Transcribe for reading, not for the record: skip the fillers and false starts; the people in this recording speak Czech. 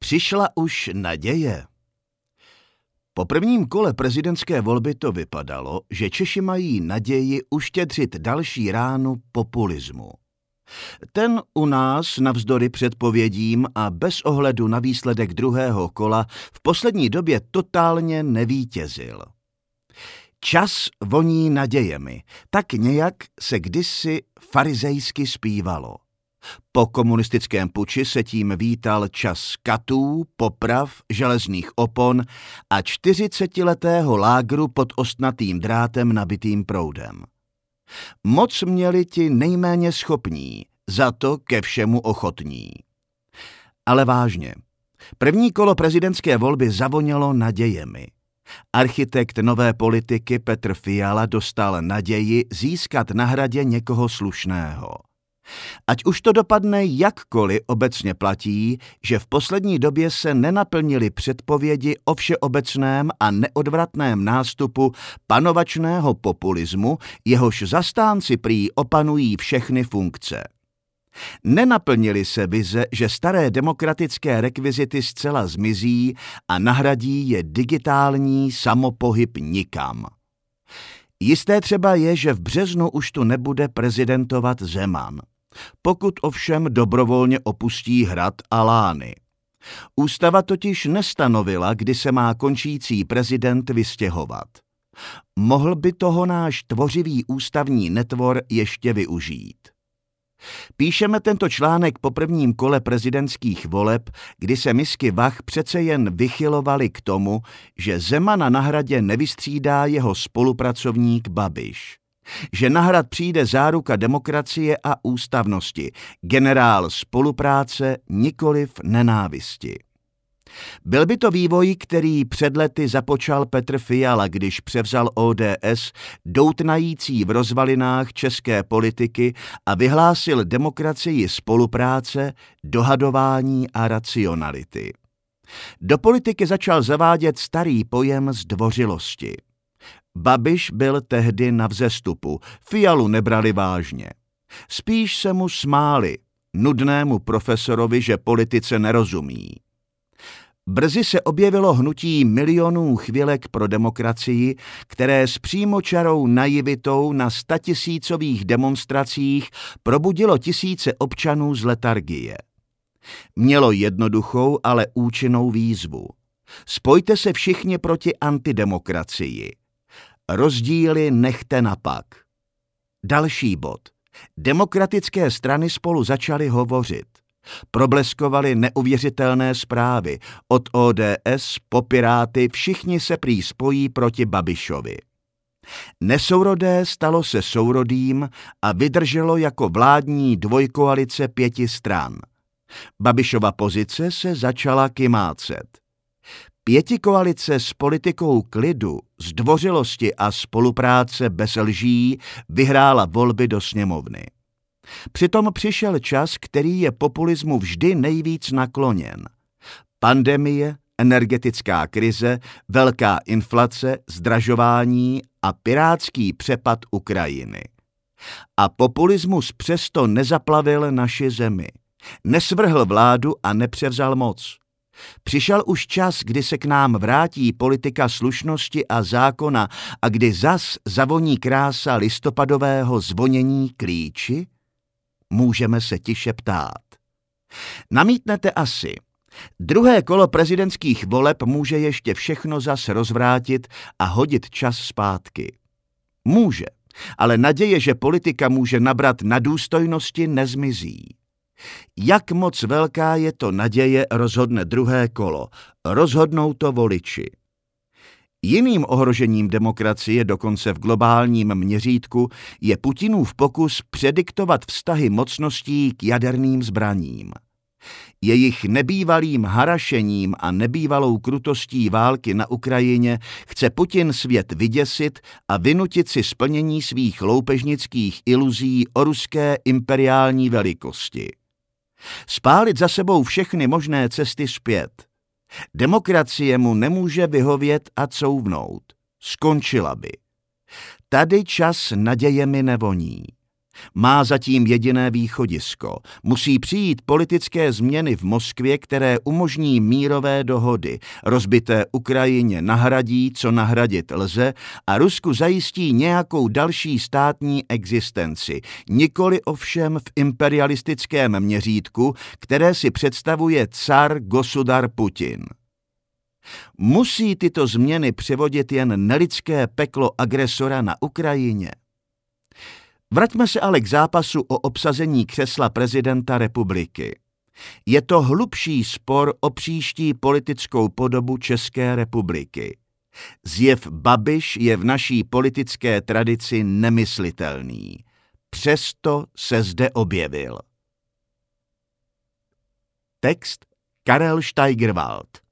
Přišla už naděje. Po prvním kole prezidentské volby to vypadalo, že Češi mají naději uštědřit další ránu populismu. Ten u nás navzdory předpovědím a bez ohledu na výsledek druhého kola v poslední době totálně nevítězil. Čas voní nadějemi, tak nějak se kdysi farizejsky zpívalo. Po komunistickém puči se tím vítal čas katů, poprav, železných opon a 40letého lágru pod ostnatým drátem nabitým proudem. Moc měli ti nejméně schopní, za to ke všemu ochotní. Ale vážně, první kolo prezidentské volby zavonělo nadějemi. Architekt nové politiky Petr Fiala dostal naději získat na Hradě někoho slušného. Ať už to dopadne jakkoliv, obecně platí, že v poslední době se nenaplnily předpovědi o všeobecném a neodvratném nástupu panovačného populismu, jehož zastánci prý opanují všechny funkce. Nenaplnily se vize, že staré demokratické rekvizity zcela zmizí a nahradí je digitální samopohyb nikam. Jisté třeba je, že v březnu už tu nebude prezidentovat Zeman, pokud ovšem dobrovolně opustí Hrad a Lány. Ústava totiž nestanovila, kdy se má končící prezident vystěhovat. Mohl by toho náš tvořivý ústavní netvor ještě využít. Píšeme tento článek po prvním kole prezidentských voleb, kdy se misky vah přece jen vychylovaly k tomu, že Zemana na Hradě nevystřídá jeho spolupracovník Babiš. Že na Hrad přijde záruka demokracie a ústavnosti, generál spolupráce, nikoliv nenávisti. Byl by to vývoj, který před lety započal Petr Fiala, když převzal ODS, doutnající v rozvalinách české politiky a vyhlásil demokracii spolupráce, dohadování a racionality. Do politiky začal zavádět starý pojem zdvořilosti. Babiš byl tehdy na vzestupu, Fialu nebrali vážně. Spíš se mu smáli, nudnému profesorovi, že politice nerozumí. Brzy se objevilo hnutí milionů chvilek pro demokracii, které s přímočarou naivitou na statisícových demonstracích probudilo tisíce občanů z letargie. Mělo jednoduchou, ale účinnou výzvu. Spojte se všichni proti antidemokracii. Rozdíly nechte napak. Další bod. Demokratické strany spolu začaly hovořit. Probleskovaly neuvěřitelné zprávy. Od ODS po Piráty všichni se prý spojí proti Babišovi. Nesourodé stalo se sourodým a vydrželo jako vládní dvojkoalice 5 stran. Babišova pozice se začala kymácet. Pětikoalice s politikou klidu, zdvořilosti a spolupráce bez lží vyhrála volby do sněmovny. Přitom přišel čas, který je populismu vždy nejvíc nakloněn. Pandemie, energetická krize, velká inflace, zdražování a pirátský přepad Ukrajiny. A populismus přesto nezaplavil naši zemi. Nesvrhl vládu a nepřevzal moc. Přišel už čas, kdy se k nám vrátí politika slušnosti a zákona a kdy zas zavoní krása listopadového zvonění klíči? Můžeme se tiše ptát. Namítnete asi. Druhé kolo prezidentských voleb může ještě všechno zas rozvrátit a hodit čas zpátky. Může, ale naděje, že politika může nabrat na důstojnosti, nezmizí. Jak moc velká je to naděje, rozhodne druhé kolo. Rozhodnou to voliči. Jiným ohrožením demokracie, dokonce v globálním měřítku, je Putinův pokus prediktovat vztahy mocností k jaderným zbraním. Jejich nebývalým harašením a nebývalou krutostí války na Ukrajině chce Putin svět vyděsit a vynutit si splnění svých loupežnických iluzí o ruské imperiální velikosti. Spálit za sebou všechny možné cesty zpět. Demokracie mu nemůže vyhovět a couvnout. Skončila by. Tady čas nadějemi nevoní. Má zatím jediné východisko. Musí přijít politické změny v Moskvě, které umožní mírové dohody. Rozbité Ukrajině nahradí, co nahradit lze, a Rusku zajistí nějakou další státní existenci. Nikoli ovšem v imperialistickém měřítku, které si představuje car Gosudar Putin. Musí tyto změny převodit jen nelidské peklo agresora na Ukrajině. Vraťme se ale k zápasu o obsazení křesla prezidenta republiky. Je to hlubší spor o příští politickou podobu České republiky. Zjev Babiš je v naší politické tradici nemyslitelný. Přesto se zde objevil. Text Karel Steigerwald.